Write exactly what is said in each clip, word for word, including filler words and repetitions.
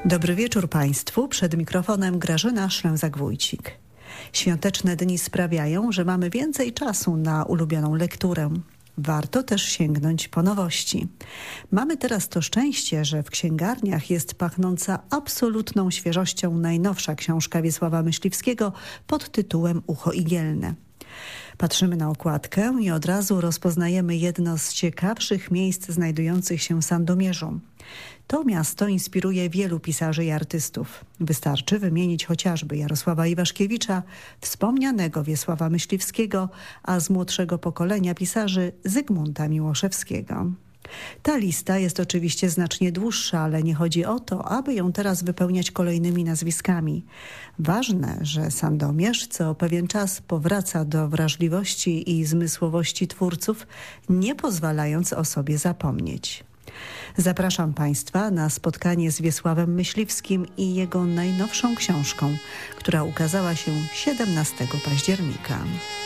Dobry wieczór Państwu. Przed mikrofonem Grażyna Szlęzak-Wójcik. Świąteczne dni sprawiają, że mamy więcej czasu na ulubioną lekturę. Warto też sięgnąć po nowości. Mamy teraz to szczęście, że w księgarniach jest pachnąca absolutną świeżością najnowsza książka Wiesława Myśliwskiego pod tytułem Ucho igielne. Patrzymy na okładkę i od razu rozpoznajemy jedno z ciekawszych miejsc znajdujących się w Sandomierzu. To miasto inspiruje wielu pisarzy i artystów. Wystarczy wymienić chociażby Jarosława Iwaszkiewicza, wspomnianego Wiesława Myśliwskiego, a z młodszego pokolenia pisarzy Zygmunta Miłoszewskiego. Ta lista jest oczywiście znacznie dłuższa, ale nie chodzi o to, aby ją teraz wypełniać kolejnymi nazwiskami. Ważne, że Sandomierz co pewien czas powraca do wrażliwości i zmysłowości twórców, nie pozwalając o sobie zapomnieć. Zapraszam Państwa na spotkanie z Wiesławem Myśliwskim i jego najnowszą książką, która ukazała się siedemnastego października.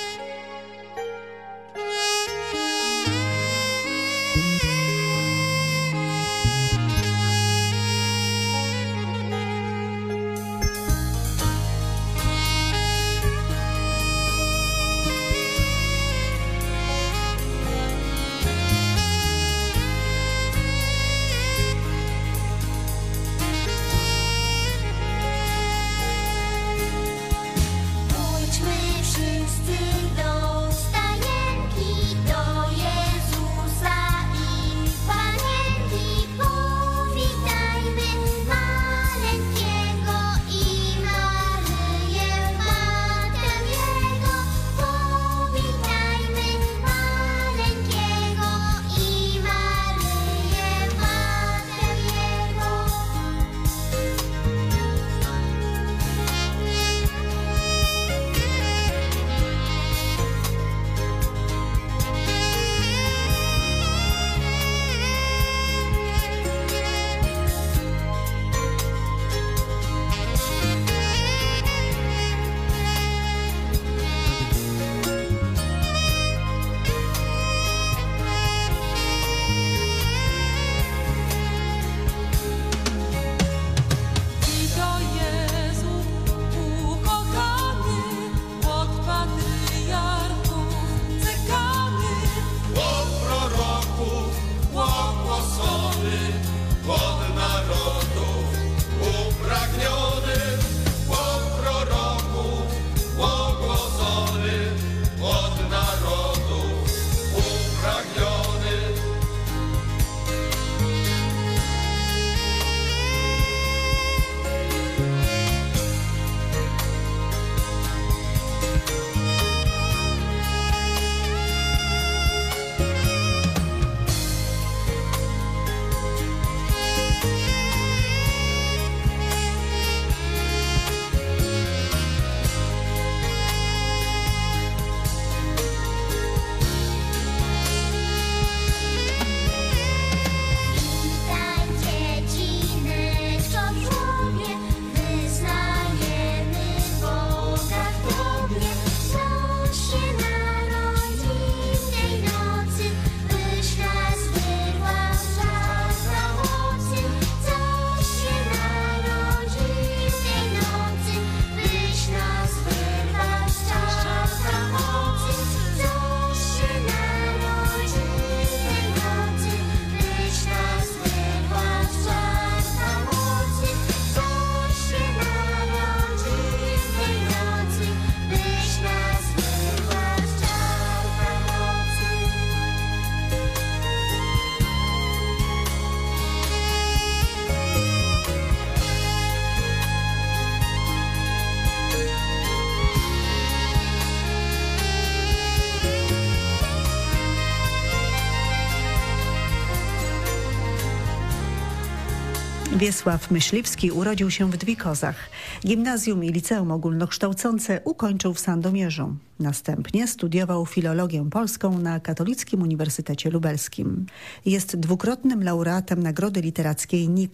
Wiesław Myśliwski urodził się w Dwikozach. Gimnazjum i liceum ogólnokształcące ukończył w Sandomierzu. Następnie studiował filologię polską na Katolickim Uniwersytecie Lubelskim. Jest dwukrotnym laureatem Nagrody Literackiej Nike.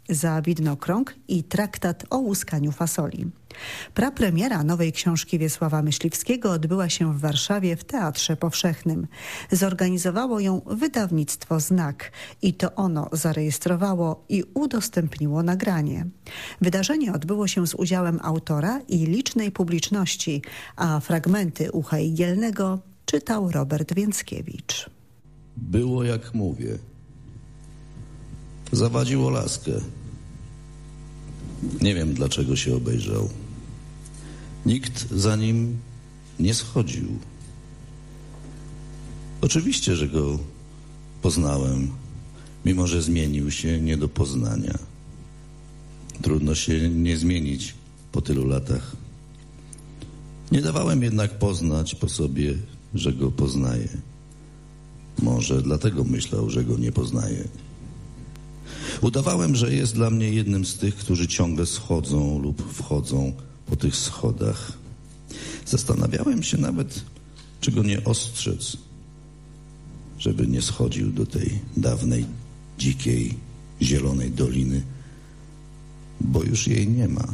za widnokrąg i traktat o łuskaniu fasoli. Prapremiera nowej książki Wiesława Myśliwskiego odbyła się w Warszawie w Teatrze Powszechnym. Zorganizowało ją wydawnictwo Znak i to ono zarejestrowało i udostępniło nagranie. Wydarzenie odbyło się z udziałem autora i licznej publiczności, a fragmenty Ucha Igielnego czytał Robert Więckiewicz. Było jak mówię. Zawadziło laskę. Nie wiem, dlaczego się obejrzał. Nikt za nim nie schodził. Oczywiście, że go poznałem, mimo że zmienił się nie do poznania. Trudno się nie zmienić po tylu latach. Nie dawałem jednak poznać po sobie, że go poznaję. Może dlatego myślał, że go nie poznaję. Udawałem, że jest dla mnie jednym z tych, którzy ciągle schodzą lub wchodzą po tych schodach. Zastanawiałem się nawet, czy go nie ostrzec, żeby nie schodził do tej dawnej, dzikiej, zielonej doliny, bo już jej nie ma.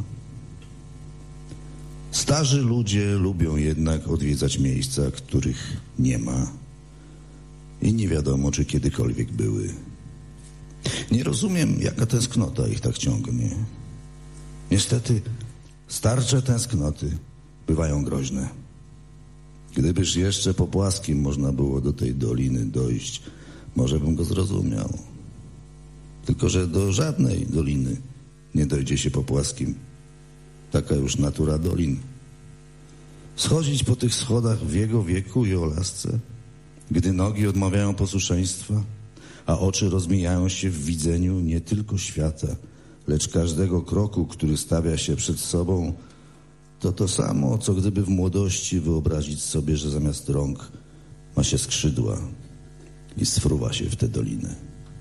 Starzy ludzie lubią jednak odwiedzać miejsca, których nie ma i nie wiadomo, czy kiedykolwiek były. Nie rozumiem, jaka tęsknota ich tak ciągnie. Niestety, starcze tęsknoty bywają groźne. Gdybyż jeszcze po płaskim można było do tej doliny dojść, może bym go zrozumiał. Tylko że do żadnej doliny nie dojdzie się po płaskim. Taka już natura dolin. Schodzić po tych schodach w jego wieku i o lasce, gdy nogi odmawiają posłuszeństwa, a oczy rozmijają się w widzeniu nie tylko świata, lecz każdego kroku, który stawia się przed sobą, to to samo, co gdyby w młodości wyobrazić sobie, że zamiast rąk ma się skrzydła i sfruwa się w tę dolinę.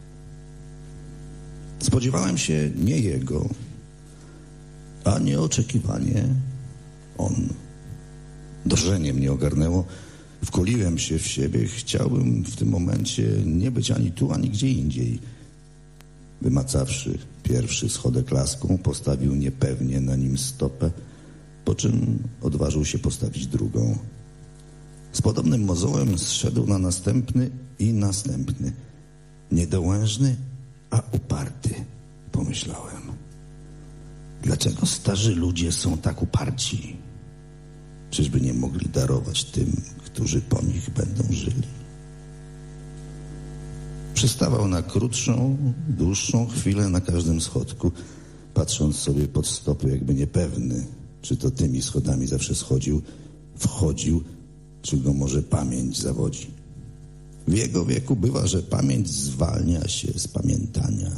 Spodziewałem się nie jego, a nieoczekiwanie on. Drżenie mnie ogarnęło. Wkuliłem się w siebie. Chciałbym w tym momencie nie być ani tu, ani gdzie indziej. Wymacawszy pierwszy schodek laską, postawił niepewnie na nim stopę, po czym odważył się postawić drugą. Z podobnym mozołem zszedł na następny i następny. Niedołężny, a uparty, pomyślałem. Dlaczego starzy ludzie są tak uparci? Czyżby nie mogli darować tym, którzy po nich będą żyli? Przystawał na krótszą, dłuższą chwilę na każdym schodku, patrząc sobie pod stopy, jakby niepewny, czy to tymi schodami zawsze schodził, wchodził, czy go może pamięć zawodzi. W jego wieku bywa, że pamięć zwalnia się z pamiętania,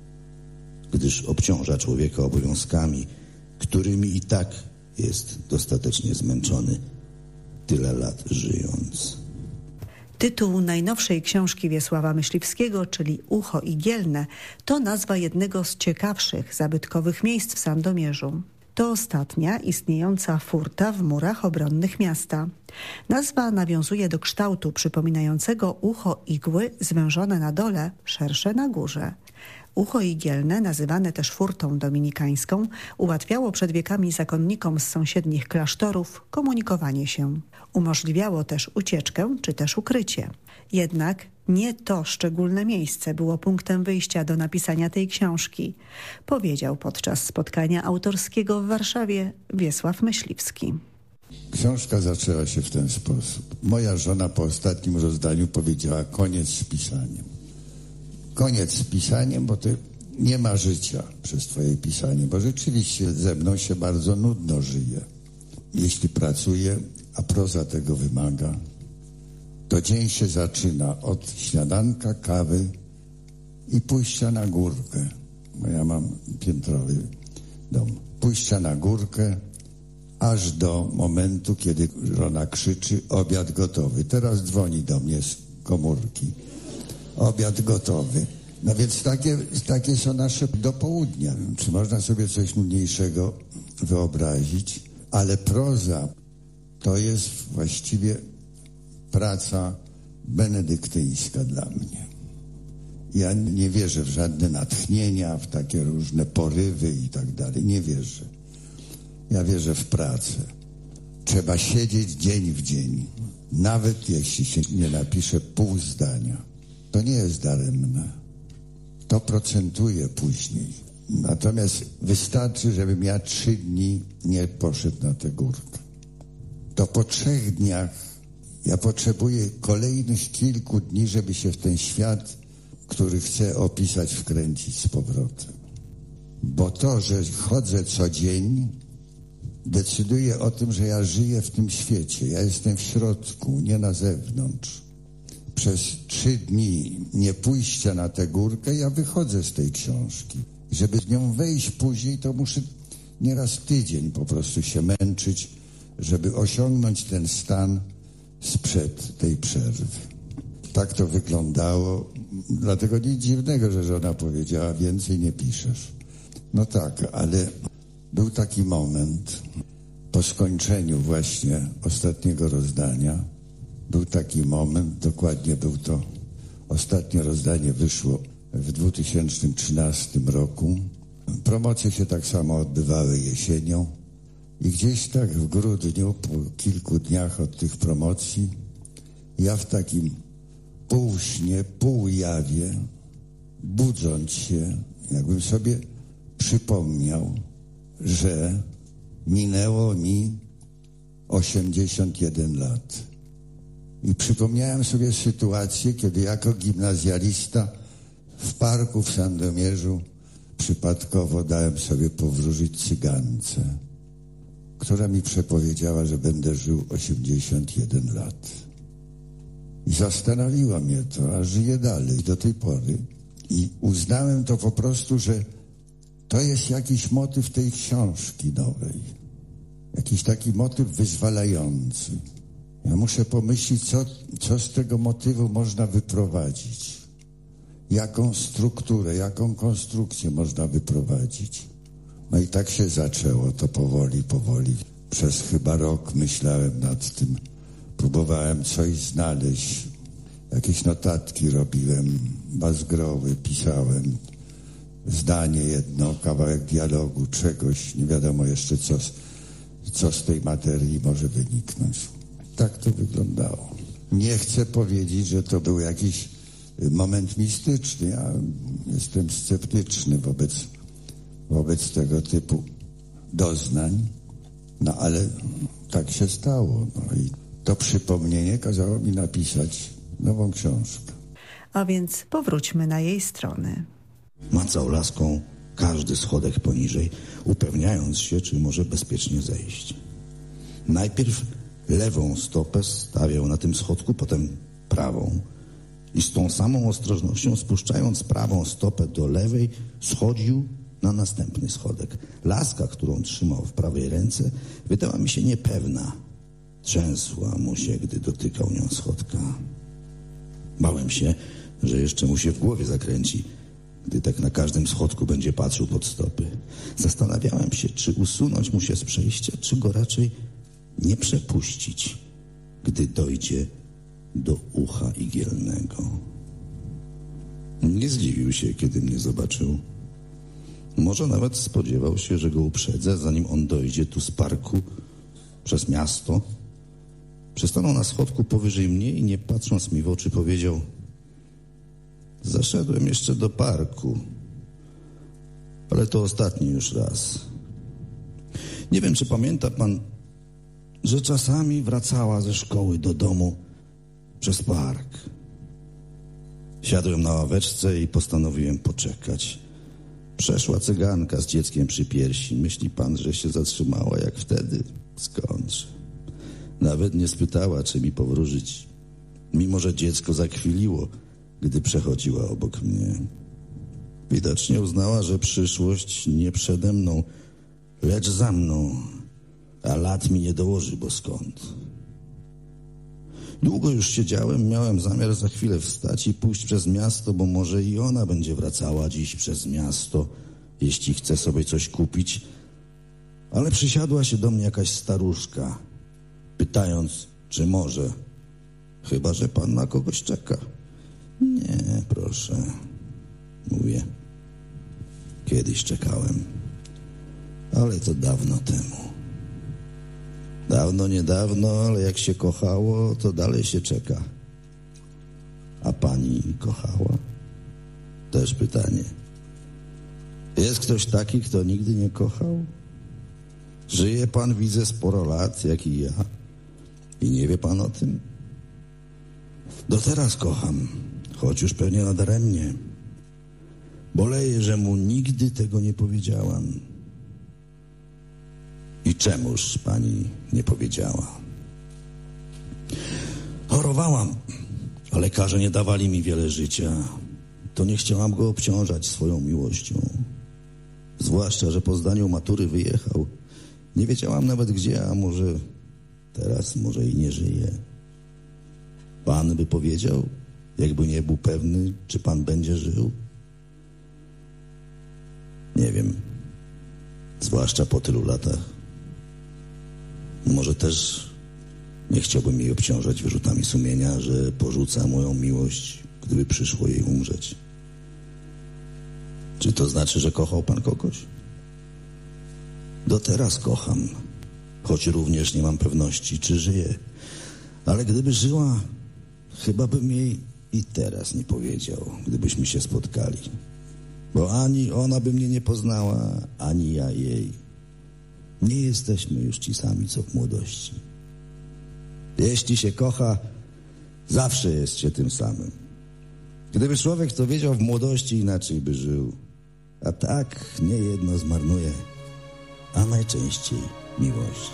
gdyż obciąża człowieka obowiązkami, którymi i tak jest dostatecznie zmęczony, tyle lat żyjąc. Tytuł najnowszej książki Wiesława Myśliwskiego, czyli Ucho Igielne, to nazwa jednego z ciekawszych zabytkowych miejsc w Sandomierzu. To ostatnia istniejąca furta w murach obronnych miasta. Nazwa nawiązuje do kształtu przypominającego ucho igły zwężone na dole, szersze na górze. Ucho igielne, nazywane też furtą dominikańską, ułatwiało przed wiekami zakonnikom z sąsiednich klasztorów komunikowanie się. Umożliwiało też ucieczkę czy też ukrycie. Jednak nie to szczególne miejsce było punktem wyjścia do napisania tej książki, powiedział podczas spotkania autorskiego w Warszawie Wiesław Myśliwski. Książka zaczęła się w ten sposób. Moja żona po ostatnim rozdaniu powiedziała: koniec z pisaniem. Koniec z pisaniem, bo ty nie ma życia przez twoje pisanie, bo rzeczywiście ze mną się bardzo nudno żyje. Jeśli pracuję, a proza tego wymaga, to dzień się zaczyna od śniadanka, kawy i pójścia na górkę, bo ja mam piętrowy dom. Pójścia na górkę, aż do momentu, kiedy żona krzyczy: obiad gotowy. Teraz dzwoni do mnie z komórki. Obiad gotowy. No więc takie, takie są nasze do południa. Czy można sobie coś nudniejszego wyobrazić? Ale proza to jest właściwie praca benedyktyńska dla mnie. Ja nie wierzę w żadne natchnienia, w takie różne porywy i tak dalej. Nie wierzę. Ja wierzę w pracę. Trzeba siedzieć dzień w dzień. Nawet jeśli się nie napisze pół zdania. To nie jest daremne. To procentuje później. Natomiast wystarczy, żebym ja trzy dni nie poszedł na tę górkę. To po trzech dniach ja potrzebuję kolejnych kilku dni, żeby się w ten świat, który chcę opisać, wkręcić z powrotem. Bo to, że chodzę co dzień, decyduje o tym, że ja żyję w tym świecie. Ja jestem w środku, nie na zewnątrz. Przez trzy dni nie pójścia na tę górkę, ja wychodzę z tej książki. Żeby z nią wejść później, to muszę nieraz tydzień po prostu się męczyć, żeby osiągnąć ten stan sprzed tej przerwy. Tak to wyglądało. Dlatego nic dziwnego, że żona powiedziała, więcej nie piszesz. No tak, ale był taki moment po skończeniu właśnie ostatniego rozdania. Był taki moment, dokładnie był to ostatnie rozdanie, wyszło w dwa tysiące trzynastym roku. Promocje się tak samo odbywały jesienią i gdzieś tak w grudniu, po kilku dniach od tych promocji, ja w takim półśnie, półjawie, budząc się, jakbym sobie przypomniał, że minęło mi osiemdziesiąt jeden lat. I przypomniałem sobie sytuację, kiedy jako gimnazjalista w parku w Sandomierzu przypadkowo dałem sobie powróżyć cygance, która mi przepowiedziała, że będę żył osiemdziesiąt jeden lat. I zastanowiło mnie to, a żyję dalej do tej pory. I uznałem to po prostu, że to jest jakiś motyw tej książki nowej. Jakiś taki motyw wyzwalający. Ja muszę pomyśleć, co, co z tego motywu można wyprowadzić. Jaką strukturę, jaką konstrukcję można wyprowadzić. No i tak się zaczęło to powoli, powoli. Przez chyba rok myślałem nad tym. Próbowałem coś znaleźć. Jakieś notatki robiłem, bazgrowy, pisałem. Zdanie jedno, kawałek dialogu, czegoś. Nie wiadomo jeszcze, co, co z tej materii może wyniknąć. Tak to wyglądało. Nie chcę powiedzieć, że to był jakiś moment mistyczny. Ja jestem sceptyczny wobec, wobec tego typu doznań. No ale tak się stało. No i to przypomnienie kazało mi napisać nową książkę. A więc powróćmy na jej strony. Macał laską każdy schodek poniżej, upewniając się, czy może bezpiecznie zejść. Najpierw lewą stopę stawiał na tym schodku, potem prawą i z tą samą ostrożnością, spuszczając prawą stopę do lewej, schodził na następny schodek. Laska, którą trzymał w prawej ręce, wydała mi się niepewna. Trzęsła mu się, gdy dotykał nią schodka. Bałem się, że jeszcze mu się w głowie zakręci, gdy tak na każdym schodku będzie patrzył pod stopy. Zastanawiałem się, czy usunąć mu się z przejścia, czy go raczej nie przepuścić, gdy dojdzie do ucha igielnego. Nie zdziwił się, kiedy mnie zobaczył. Może nawet spodziewał się, że go uprzedzę, zanim on dojdzie tu z parku przez miasto. Przystanął na schodku powyżej mnie i nie patrząc mi w oczy powiedział: zaszedłem jeszcze do parku, ale to ostatni już raz. Nie wiem, czy pamięta pan, że czasami wracała ze szkoły do domu przez park. Siadłem na ławeczce i postanowiłem poczekać. Przeszła cyganka z dzieckiem przy piersi. Myśli pan, że się zatrzymała jak wtedy? Skądże? Nawet nie spytała, czy mi powróżyć, mimo że dziecko zakwiliło, gdy przechodziła obok mnie. Widocznie uznała, że przyszłość nie przede mną, lecz za mną, a lat mi nie dołoży, bo skąd? Długo już siedziałem, miałem zamiar za chwilę wstać i pójść przez miasto, bo może i ona będzie wracała dziś przez miasto, jeśli chce sobie coś kupić. Ale przysiadła się do mnie jakaś staruszka, pytając, czy może, chyba że pan na kogoś czeka. Nie, proszę, mówię. Kiedyś czekałem, ale to dawno temu. Dawno, niedawno, ale jak się kochało, to dalej się czeka. A pani kochała? Też pytanie. Jest ktoś taki, kto nigdy nie kochał? Żyje pan, widzę, sporo lat, jak i ja. I nie wie pan o tym? Do teraz kocham, choć już pewnie nadaremnie. Boleję, że mu nigdy tego nie powiedziałam. I czemuż pani nie powiedziała? Chorowałam, a lekarze nie dawali mi wiele życia. To nie chciałam go obciążać swoją miłością. Zwłaszcza, że po zdaniu matury wyjechał. Nie wiedziałam nawet gdzie, a może teraz może i nie żyje. Pan by powiedział, jakby nie był pewny, czy pan będzie żył? Nie wiem. Zwłaszcza po tylu latach. Może też nie chciałbym jej obciążać wyrzutami sumienia, że porzuca moją miłość, gdyby przyszło jej umrzeć. Czy to znaczy, że kochał pan kogoś? Do teraz kocham, choć również nie mam pewności, czy żyje. Ale gdyby żyła, chyba bym jej i teraz nie powiedział, gdybyśmy się spotkali. Bo ani ona by mnie nie poznała, ani ja jej. Nie jesteśmy już ci sami, co w młodości. Jeśli się kocha, zawsze jest się tym samym. Gdyby człowiek to wiedział w młodości, inaczej by żył. A tak niejedno zmarnuje, a najczęściej miłość.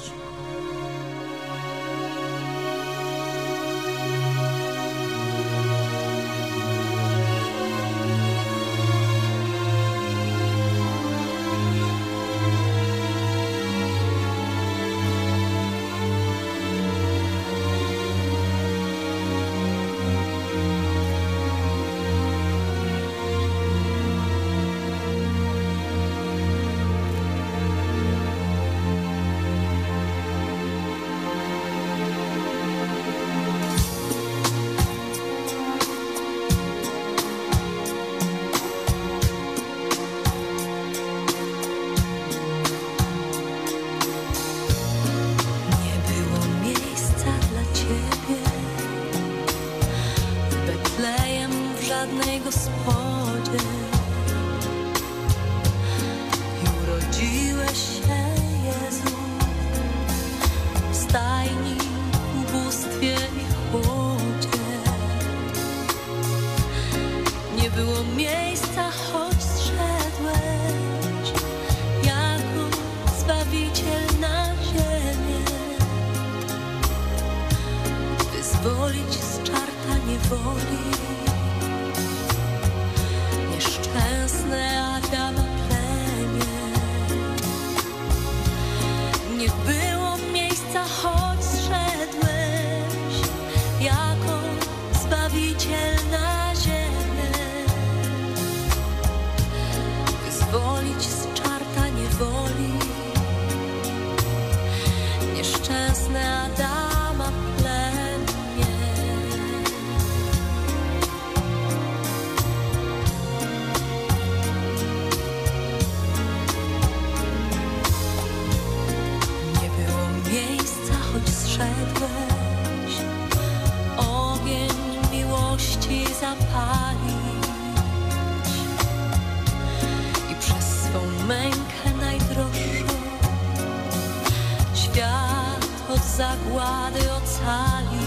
Zagłady ocalić.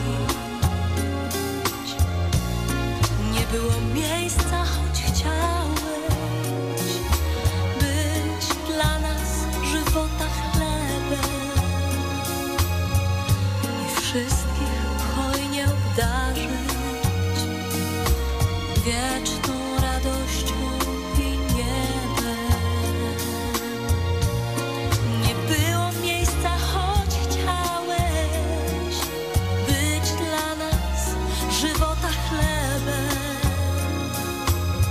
Nie było miejsca, choć chciałeś być dla nas żywota chlebem i wszystkich hojnie obdarzyć wieczną radością i niebem. Nie było miejsca, choć żywota chlebem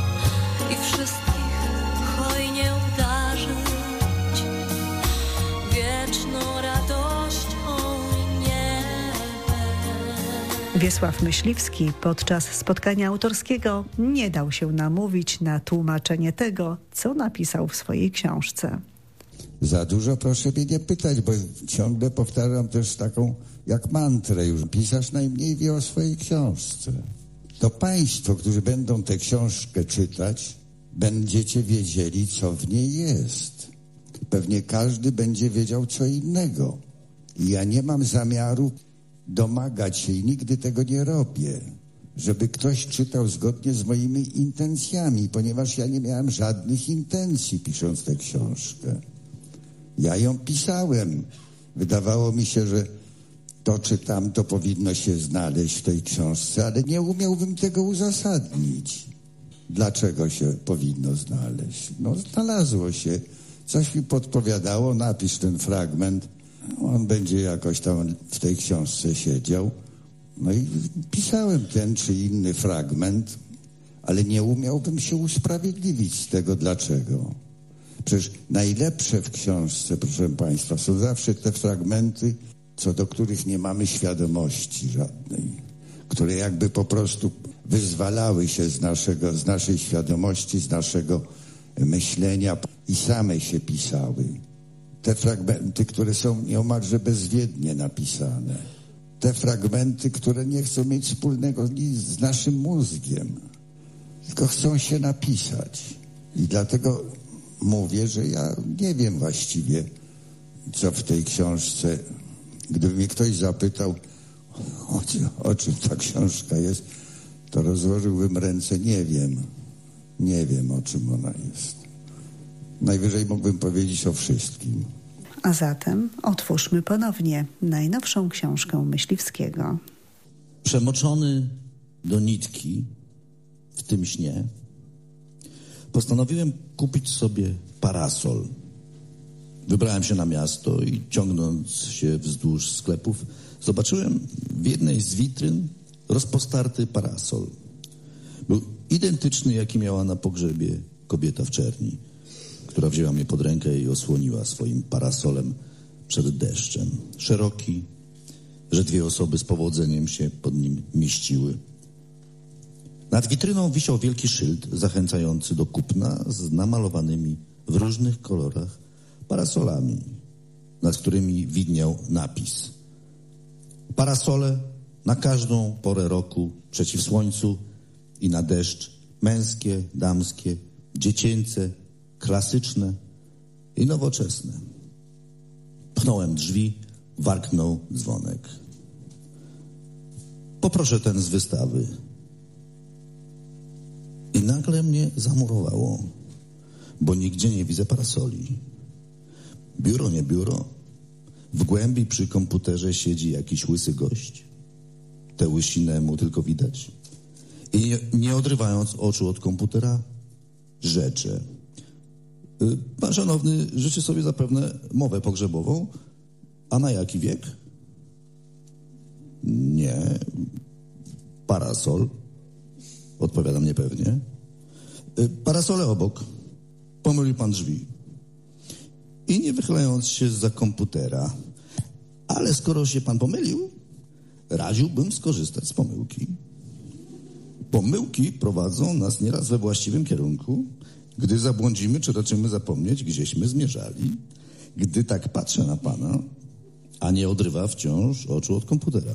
Wiesław Myśliwski podczas spotkania autorskiego nie dał się namówić na tłumaczenie tego, co napisał w swojej książce. Za dużo proszę mnie nie pytać, bo ciągle powtarzam też taką jak mantrę już. Pisarz najmniej wie o swojej książce. To państwo, którzy będą tę książkę czytać, będziecie wiedzieli, co w niej jest. Pewnie każdy będzie wiedział co innego. I ja nie mam zamiaru domagać się i nigdy tego nie robię, żeby ktoś czytał zgodnie z moimi intencjami, ponieważ ja nie miałem żadnych intencji pisząc tę książkę. Ja ją pisałem. Wydawało mi się, że to czy tamto powinno się znaleźć w tej książce, ale nie umiałbym tego uzasadnić. Dlaczego się powinno znaleźć? No znalazło się. Coś mi podpowiadało, napisz ten fragment. On będzie jakoś tam w tej książce siedział. No i pisałem ten czy inny fragment, ale nie umiałbym się usprawiedliwić z tego dlaczego. Przecież najlepsze w książce, proszę państwa, są zawsze te fragmenty, co do których nie mamy świadomości żadnej, które jakby po prostu wyzwalały się z naszego, z naszej świadomości, z naszego myślenia i same się pisały. Te fragmenty, które są nieomalże bezwiednie napisane. Te fragmenty, które nie chcą mieć wspólnego nic z naszym mózgiem, tylko chcą się napisać. I dlatego mówię, że ja nie wiem właściwie, co w tej książce. Gdyby mnie ktoś zapytał, o, o czym ta książka jest, to rozłożyłbym ręce. Nie wiem. Nie wiem, o czym ona jest. Najwyżej mógłbym powiedzieć o wszystkim. A zatem otwórzmy ponownie najnowszą książkę Myśliwskiego. Przemoczony do nitki w tym śnie, postanowiłem kupić sobie parasol. Wybrałem się na miasto i ciągnąc się wzdłuż sklepów, zobaczyłem w jednej z witryn rozpostarty parasol. Był identyczny, jaki miała na pogrzebie kobieta w czerni, która wzięła mnie pod rękę i osłoniła swoim parasolem przed deszczem. Szeroki, że dwie osoby z powodzeniem się pod nim mieściły. Nad witryną wisiał wielki szyld zachęcający do kupna z namalowanymi w różnych kolorach parasolami, nad którymi widniał napis: parasole na każdą porę roku, przeciw słońcu i na deszcz, męskie, damskie, dziecięce, klasyczne i nowoczesne. Pchnąłem drzwi, warknął dzwonek. Poproszę ten z wystawy. I nagle mnie zamurowało, bo nigdzie nie widzę parasoli. Biuro, nie biuro. W głębi przy komputerze siedzi jakiś łysy gość. Tę łysinę mu tylko widać. I nie, nie odrywając oczu od komputera, rzecze. Pan szanowny życzy sobie zapewne mowę pogrzebową. A na jaki wiek? Nie. Parasol. Odpowiadam niepewnie. Parasole obok. Pomylił pan drzwi. I nie wychylając się zza komputera. Ale skoro się pan pomylił, radziłbym skorzystać z pomyłki. Pomyłki prowadzą nas nieraz we właściwym kierunku, gdy zabłądzimy, czy raczymy zapomnieć, gdzieśmy zmierzali. Gdy tak patrzę na pana, a nie odrywa wciąż oczu od komputera.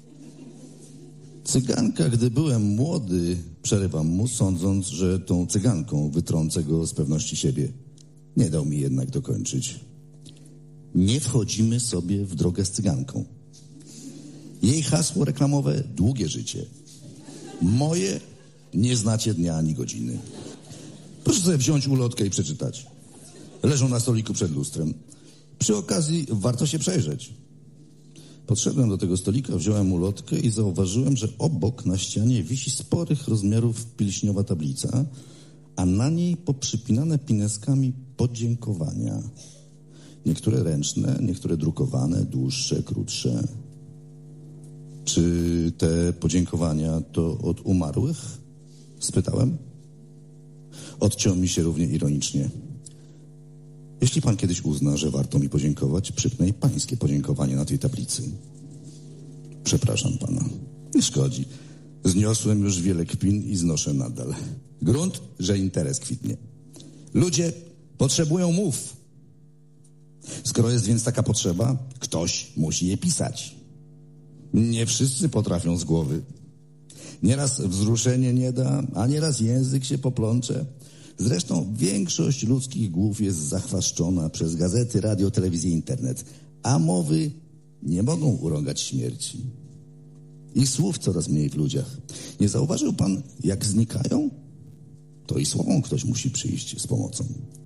Cyganka, gdy byłem młody, przerywam mu, sądząc, że tą cyganką wytrącę go z pewności siebie. Nie dał mi jednak dokończyć. Nie wchodzimy sobie w drogę z cyganką. Jej hasło reklamowe: długie życie. Moje: nie znacie dnia ani godziny. Proszę sobie wziąć ulotkę i przeczytać. Leżą na stoliku przed lustrem. Przy okazji warto się przejrzeć. Podszedłem do tego stolika, wziąłem ulotkę i zauważyłem, że obok na ścianie wisi sporych rozmiarów pilśniowa tablica, a na niej poprzypinane pineskami podziękowania. Niektóre ręczne, niektóre drukowane, dłuższe, krótsze. Czy te podziękowania to od umarłych? Spytałem. Odciął mi się równie ironicznie. Jeśli pan kiedyś uzna, że warto mi podziękować, przypnę i pańskie podziękowanie na tej tablicy. Przepraszam pana. Nie szkodzi. Zniosłem już wiele kpin i znoszę nadal. Grunt, że interes kwitnie. Ludzie potrzebują mów. Skoro jest więc taka potrzeba, ktoś musi je pisać. Nie wszyscy potrafią z głowy. Nieraz wzruszenie nie da, a nieraz język się poplącze. Zresztą większość ludzkich głów jest zachwaszczona przez gazety, radio, telewizję, internet, a mowy nie mogą urągać śmierci. Ich słów coraz mniej w ludziach. Nie zauważył pan, jak znikają? To i słowom ktoś musi przyjść z pomocą.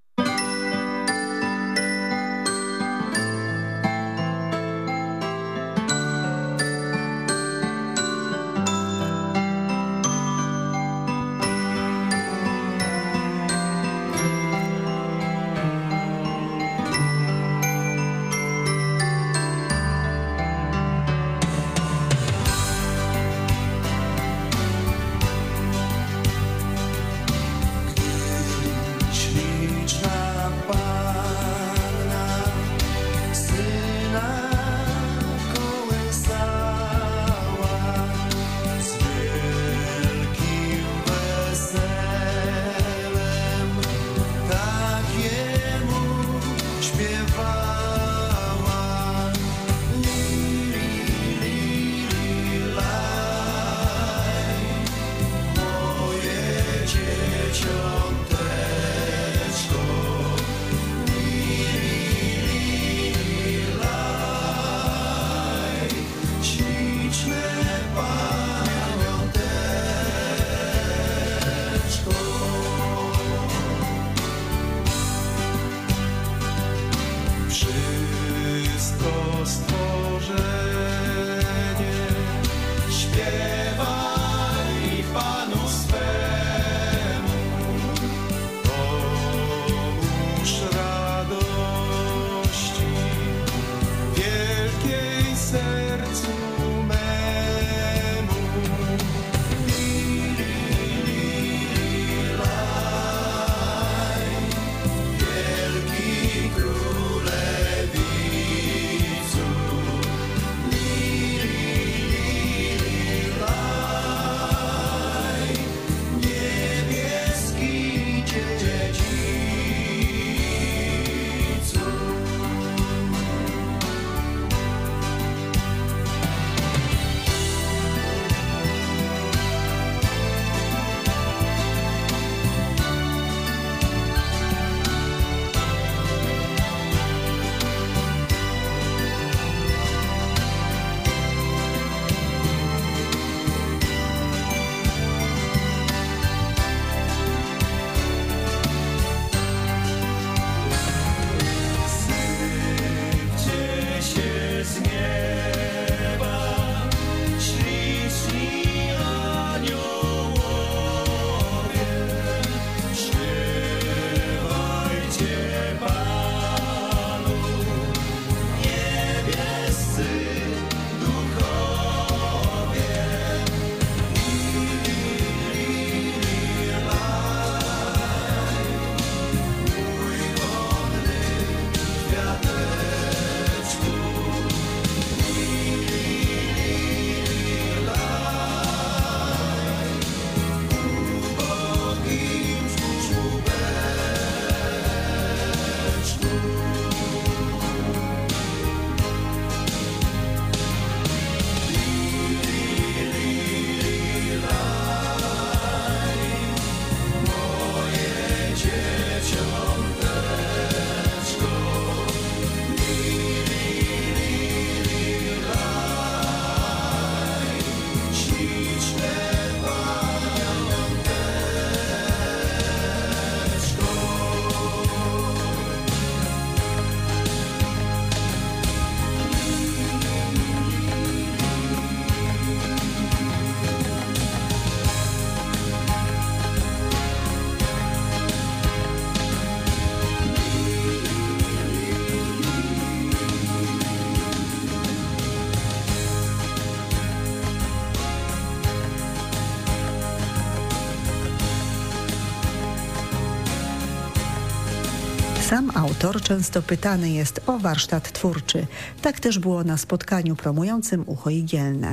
Sam autor często pytany jest o warsztat twórczy. Tak też było na spotkaniu promującym ucho igielne.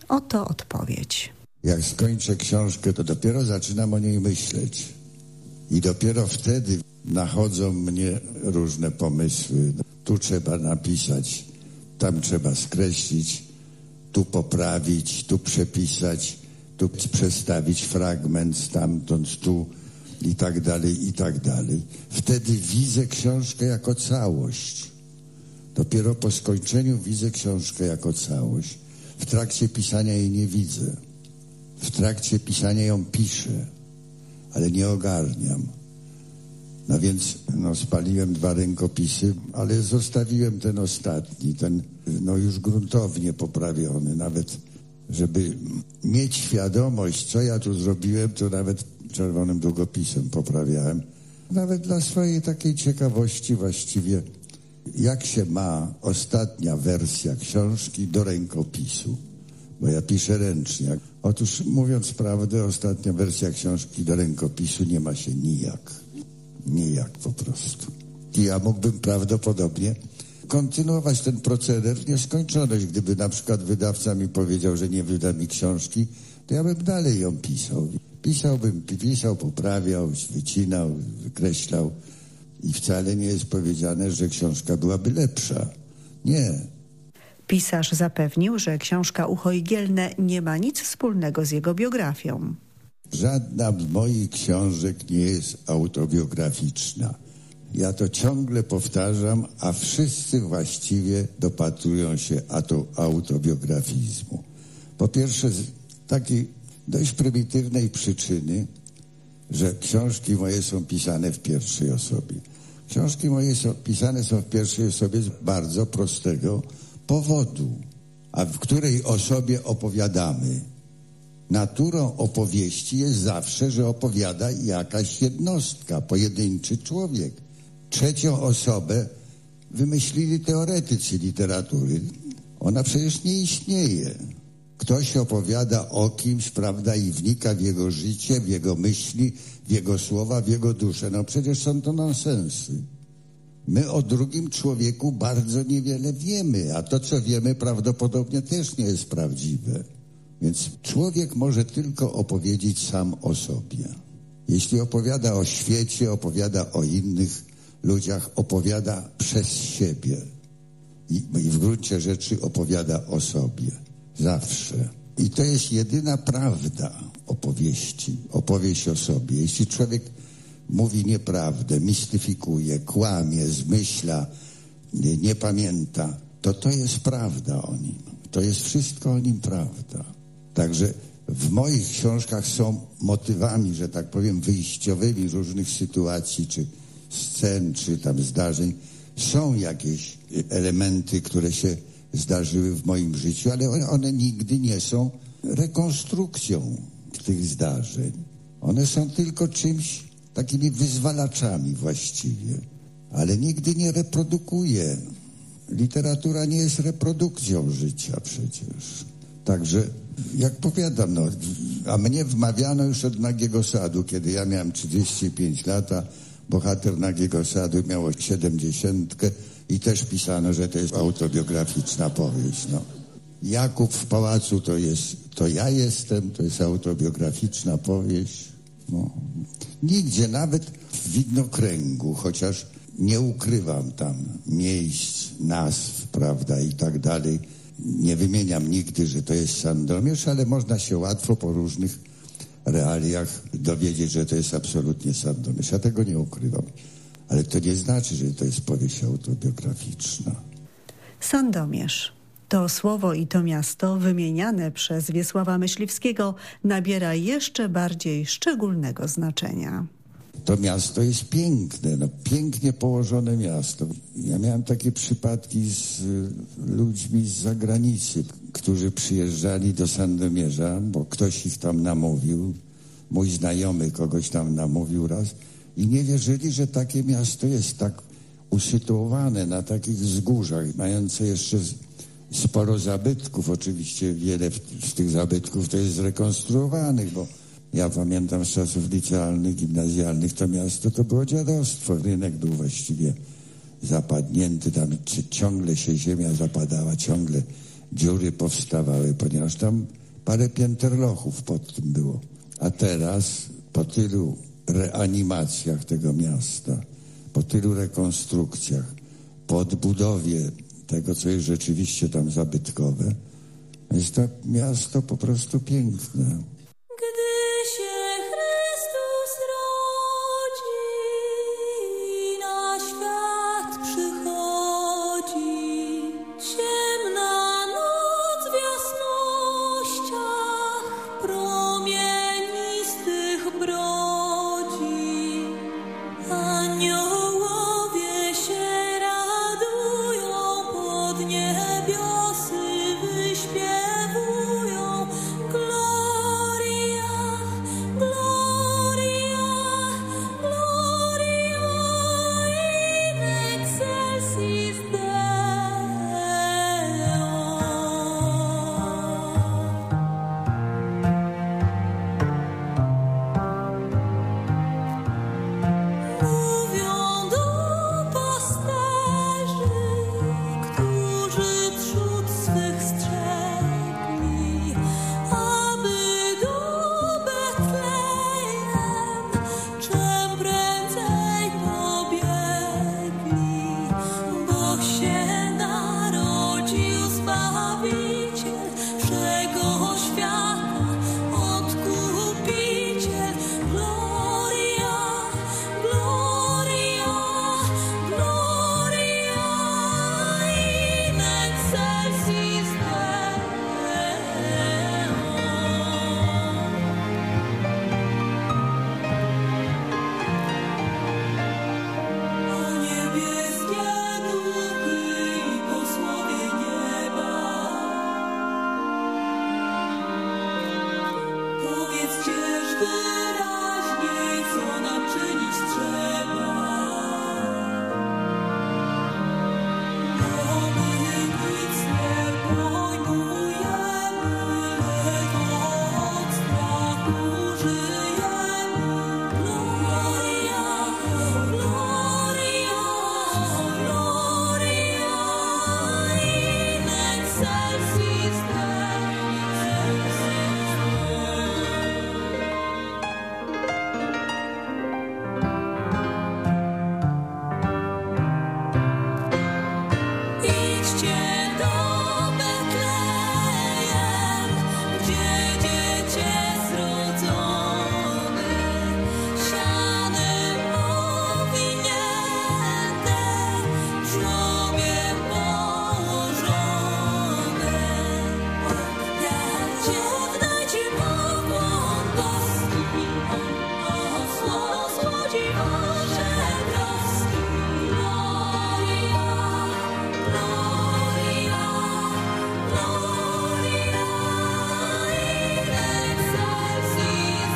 Oto odpowiedź. Jak skończę książkę, to dopiero zaczynam o niej myśleć. I dopiero wtedy nachodzą mnie różne pomysły. Tu trzeba napisać, tam trzeba skreślić, tu poprawić, tu przepisać, tu przestawić fragment stamtąd, tu i tak dalej, i tak dalej. Wtedy widzę książkę jako całość. Dopiero po skończeniu widzę książkę jako całość. W trakcie pisania jej nie widzę. W trakcie pisania ją piszę, ale nie ogarniam. No więc no, spaliłem dwa rękopisy, ale zostawiłem ten ostatni, ten no już gruntownie poprawiony. Nawet żeby mieć świadomość, co ja tu zrobiłem, to nawet czerwonym długopisem poprawiałem. Nawet dla swojej takiej ciekawości właściwie, jak się ma ostatnia wersja książki do rękopisu. Bo ja piszę ręcznie. Otóż, mówiąc prawdę, ostatnia wersja książki do rękopisu nie ma się nijak. Nijak po prostu. I ja mógłbym prawdopodobnie kontynuować ten proceder w nieskończoność. Gdyby na przykład wydawca mi powiedział, że nie wyda mi książki, to ja bym dalej ją pisał. Pisałbym, pisał, poprawiał, wycinał, wykreślał i wcale nie jest powiedziane, że książka byłaby lepsza. Nie. Pisarz zapewnił, że książka Ucho Igielne nie ma nic wspólnego z jego biografią. Żadna z moich książek nie jest autobiograficzna. Ja to ciągle powtarzam, a wszyscy właściwie dopatrują się autobiografizmu. Po pierwsze z takiej dość prymitywnej przyczyny, że książki moje są pisane w pierwszej osobie. Książki moje są pisane są w pierwszej osobie z bardzo prostego powodu, a w której osobie opowiadamy. Naturą opowieści jest zawsze, że opowiada jakaś jednostka, pojedynczy człowiek. Trzecią osobę wymyślili teoretycy literatury. Ona przecież nie istnieje. Ktoś opowiada o kimś, prawda, i wnika w jego życie, w jego myśli, w jego słowa, w jego duszę. No przecież są to nonsensy. My o drugim człowieku bardzo niewiele wiemy, a to, co wiemy, prawdopodobnie też nie jest prawdziwe. Więc człowiek może tylko opowiedzieć sam o sobie. Jeśli opowiada o świecie, opowiada o innych ludziach, opowiada przez siebie. I, i w gruncie rzeczy opowiada o sobie. Zawsze. I to jest jedyna prawda opowieści. Opowieść o sobie. Jeśli człowiek mówi nieprawdę, mistyfikuje, kłamie, zmyśla, nie, nie pamięta, to to jest prawda o nim. To jest wszystko o nim prawda. Także w moich książkach są motywami, że tak powiem, wyjściowymi różnych sytuacji, czy scen, czy tam zdarzeń. Są jakieś elementy, które się zdarzyły w moim życiu, ale one, one nigdy nie są rekonstrukcją tych zdarzeń. One są tylko czymś, takimi wyzwalaczami właściwie, ale nigdy nie reprodukuje. Literatura nie jest reprodukcją życia przecież. Także, jak powiadam, no, a mnie wmawiano już od Nagiego Sadu, kiedy ja miałem trzydzieści pięć lat, a bohater Nagiego Sadu miał siedemdziesiątkę i też pisano, że to jest autobiograficzna powieść. No. Jakub w pałacu to jest, to ja jestem, to jest autobiograficzna powieść. No. Nigdzie, nawet w widnokręgu, chociaż nie ukrywam tam miejsc, nazw, prawda, i tak dalej. Nie wymieniam nigdy, że to jest Sandomierz, ale można się łatwo po różnych realiach dowiedzieć, że to jest absolutnie Sandomierz. Ja tego nie ukrywam. Ale to nie znaczy, że to jest powieść autobiograficzna. Sandomierz. To słowo i to miasto wymieniane przez Wiesława Myśliwskiego nabiera jeszcze bardziej szczególnego znaczenia. To miasto jest piękne, no pięknie położone miasto. Ja miałem takie przypadki z ludźmi z zagranicy, którzy przyjeżdżali do Sandomierza, bo ktoś ich tam namówił. Mój znajomy kogoś tam namówił raz i nie wierzyli, że takie miasto jest tak usytuowane na takich wzgórzach, mające jeszcze sporo zabytków. Oczywiście wiele z tych zabytków to jest zrekonstruowanych, bo ja pamiętam z czasów licealnych, gimnazjalnych to miasto to było dziadostwo. Rynek był właściwie zapadnięty, tam ciągle się ziemia zapadała, ciągle dziury powstawały, ponieważ tam parę pięterlochów pod tym było. A teraz po tylu reanimacjach tego miasta, po tylu rekonstrukcjach, po odbudowie tego, co jest rzeczywiście tam zabytkowe, jest to miasto po prostu piękne. Gdy się Chrystus rodzi, na świat przychodzi, ciemna noc w jasnościach promienistych brodzi. Aniołowie się radują, pod niebiosy wyśpiewują. Gloria, Gloria, Gloria in excelsis Deo. Mówią do pasterzy, którzy trzód swych strzegli, aby do Betlejem czem prędzej pobiegli, bo się narodził Zbawiciel wszego świata, Odkupiciel. Gloria, Gloria, Gloria in excelsis Deo. O niebieskie duchy i posłowie nieba, powiedzcież wyraźniej, co nam czynić trzeba. Bo my nic nie pojmujemy, ledwo od strachu żyjemy. Gloria, Gloria, Gloria in excelsis Deo. Idźcie do Betlejem, gdzie dziecię zrodzony, sianem owinięte, w żłobie położone. Oddajcie, oddajcie pokłon boski, osłoną słodzi Boże troski. Gloria, Gloria, Gloria in excelsis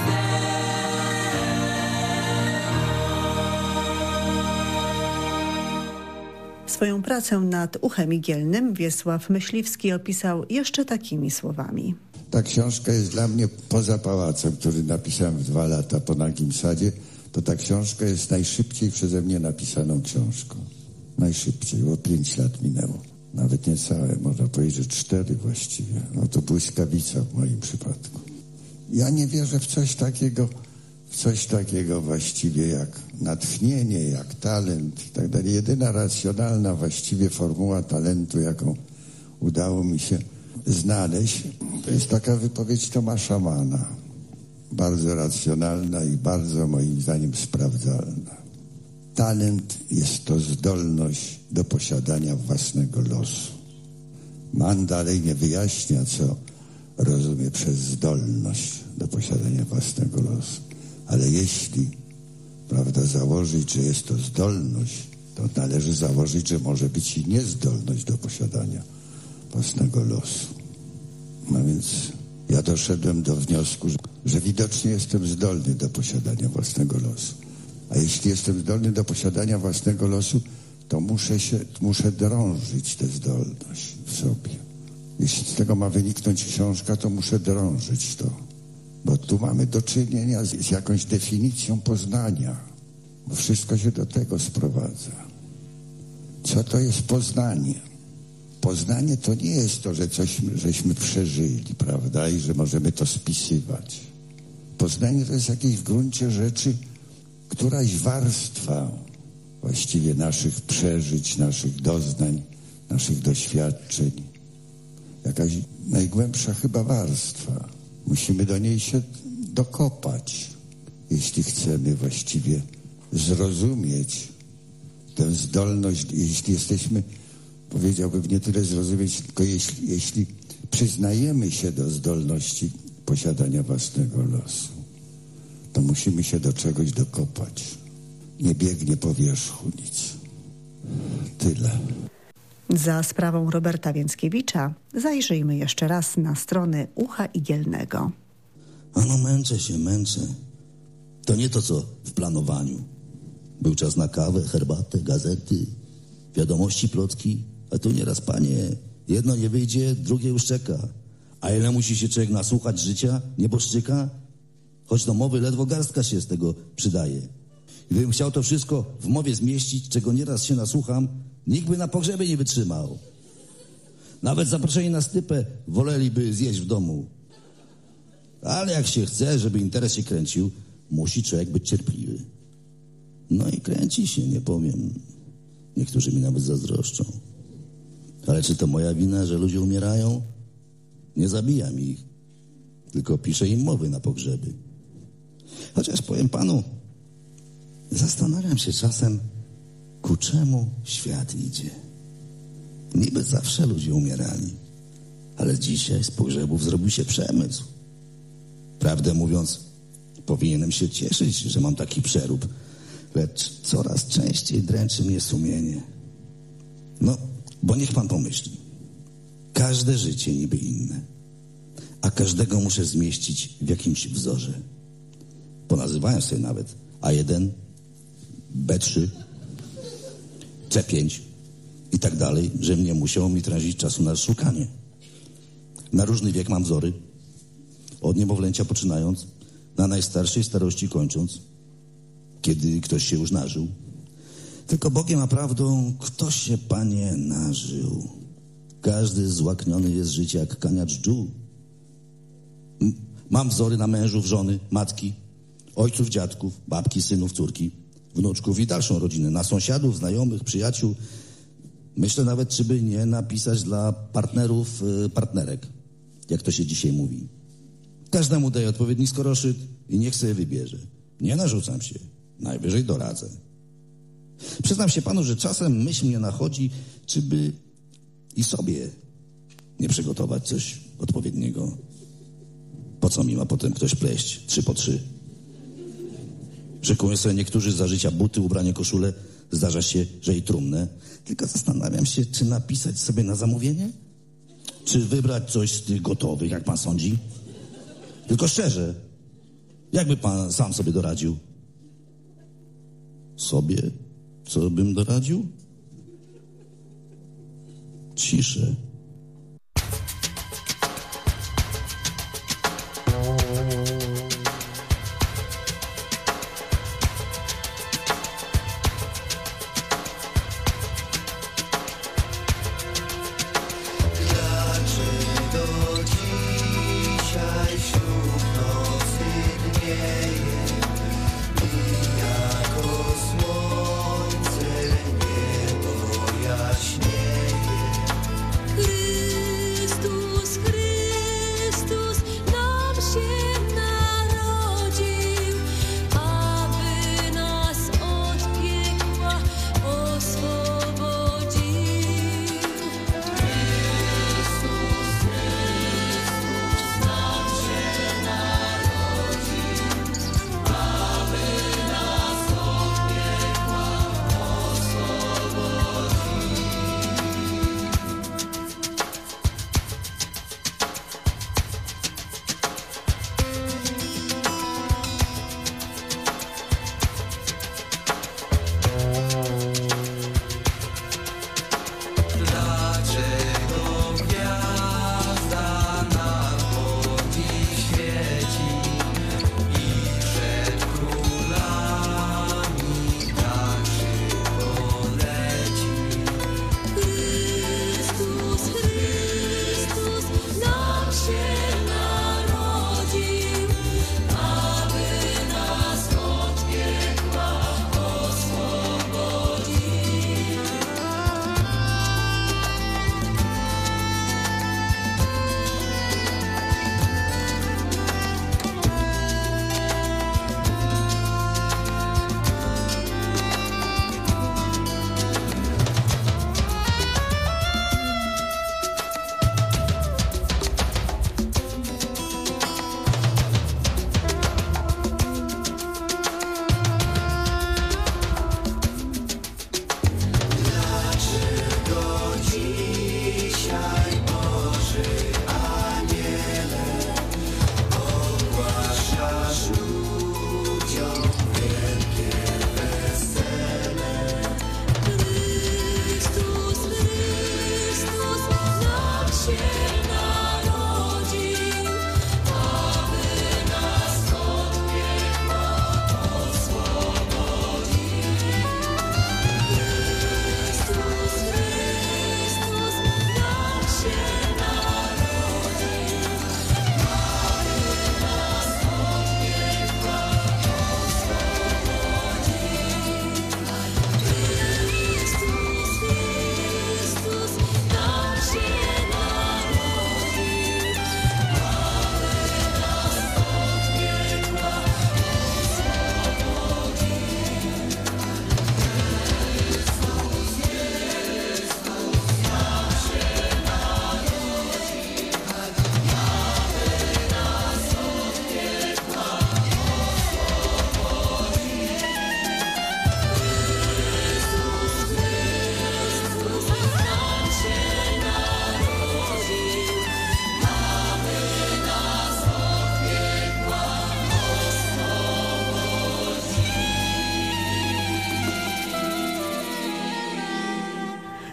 Deo. Swoją pracę nad Uchem Igielnym Wiesław Myśliwski opisał jeszcze takimi słowami. Ta książka jest dla mnie poza pałacem, który napisałem w dwa lata po Nagim Sadzie. To ta książka jest najszybciej przeze mnie napisaną książką. Najszybciej, bo pięć lat minęło. Nawet niecałe, można powiedzieć, że cztery właściwie. No to błyskawica w moim przypadku. Ja nie wierzę w coś takiego, w coś takiego właściwie jak natchnienie, jak talent i tak dalej. Jedyna racjonalna właściwie formuła talentu, jaką udało mi się znaleźć, to jest taka wypowiedź Tomasza Manna. Bardzo racjonalna i bardzo moim zdaniem sprawdzalna. Talent jest to zdolność do posiadania własnego losu. Mann dalej nie wyjaśnia, co rozumie przez zdolność do posiadania własnego losu. Ale jeśli, prawda, założyć, że jest to zdolność, to należy założyć, że może być i niezdolność do posiadania własnego losu. No więc ja doszedłem do wniosku, że, że widocznie jestem zdolny do posiadania własnego losu. A jeśli jestem zdolny do posiadania własnego losu, to muszę się, muszę drążyć tę zdolność w sobie. Jeśli z tego ma wyniknąć książka, to muszę drążyć to. Bo tu mamy do czynienia z, z jakąś definicją poznania. Bo wszystko się do tego sprowadza. Co to jest poznanie? poznanie to nie jest to, że coś żeśmy przeżyli, prawda, i że możemy to spisywać. Poznanie to jest jakieś w gruncie rzeczy któraś warstwa właściwie naszych przeżyć, naszych doznań, naszych doświadczeń. Jakaś najgłębsza chyba warstwa. Musimy do niej się dokopać, jeśli chcemy właściwie zrozumieć tę zdolność, jeśli jesteśmy, powiedziałbym, nie tyle zrozumieć, tylko jeśli, jeśli przyznajemy się do zdolności posiadania własnego losu, to musimy się do czegoś dokopać. Nie biegnie po wierzchu nic. Tyle. Za sprawą Roberta Więckiewicza zajrzyjmy jeszcze raz na strony Ucha Igielnego. Ano męczę się, męczę. To nie to, co w planowaniu. Był czas na kawę, herbatę, gazety, wiadomości, plotki, a tu nieraz, panie, jedno nie wyjdzie, drugie już czeka. A ile musi się człowiek nasłuchać życia, nieboszczyka? Choć do mowy ledwo garstka się z tego przydaje. Gdybym chciał to wszystko w mowie zmieścić, czego nieraz się nasłucham, nikt by na pogrzebie nie wytrzymał. Nawet zaproszeni na stypę woleliby zjeść w domu. Ale jak się chce, żeby interes się kręcił, musi człowiek być cierpliwy. No i kręci się, nie powiem. Niektórzy mi nawet zazdroszczą. Ale czy to moja wina, że ludzie umierają? Nie zabijam ich, tylko piszę im mowy na pogrzeby. Chociaż powiem panu, zastanawiam się czasem, ku czemu świat idzie. Niby zawsze ludzie umierali, ale dzisiaj z pogrzebów zrobił się przemysł. Prawdę mówiąc, powinienem się cieszyć, że mam taki przerób, lecz coraz częściej dręczy mnie sumienie. No, bo niech pan pomyśli. Każde życie niby inne, a każdego muszę zmieścić w jakimś wzorze. Ponazywałem sobie nawet A jeden, B trzy, C pięć i tak dalej, że mnie musiało mi tracić czasu na szukanie. Na różny wiek mam wzory, od niemowlęcia poczynając, na najstarszej starości kończąc, kiedy ktoś się już nażył. Tylko Bogiem a prawdą, kto się, panie, nażył? Każdy złakniony jest życia jak kaniacz dżu. Mam wzory na mężów, żony, matki, ojców, dziadków, babki, synów, córki, wnuczków i dalszą rodzinę, na sąsiadów, znajomych, przyjaciół. Myślę nawet, czy by nie napisać dla partnerów, partnerek, jak to się dzisiaj mówi. Każdemu daję odpowiedni skoroszyt i niech sobie wybierze. Nie narzucam się, najwyżej doradzę. Przyznam się panu, że czasem myśl mnie nachodzi, czy by i sobie nie przygotować coś odpowiedniego. Po co mi ma potem ktoś pleść trzy po trzy? Szykują sobie niektórzy za życia buty, ubranie, koszule. Zdarza się, że i trumnę. Tylko zastanawiam się, czy napisać sobie na zamówienie? Czy wybrać coś z tych gotowych, jak pan sądzi? Tylko szczerze, jakby pan sam sobie doradził? Sobie? Co bym doradził? Ciszę. Jaśnieje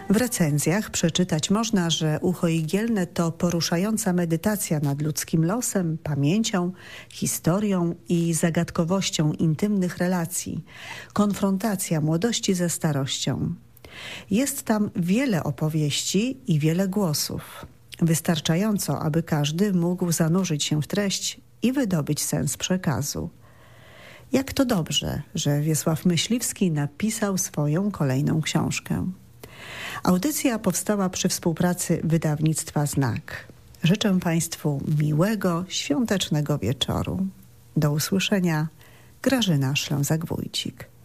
W recenzjach przeczytać można, że Ucho Igielne to poruszająca medytacja nad ludzkim losem, pamięcią, historią i zagadkowością intymnych relacji, konfrontacja młodości ze starością. Jest tam wiele opowieści i wiele głosów. Wystarczająco, aby każdy mógł zanurzyć się w treść i wydobyć sens przekazu. Jak to dobrze, że Wiesław Myśliwski napisał swoją kolejną książkę. Audycja powstała przy współpracy wydawnictwa Znak. Życzę Państwu miłego, świątecznego wieczoru. Do usłyszenia. Grażyna Szlęzak-Wójcik.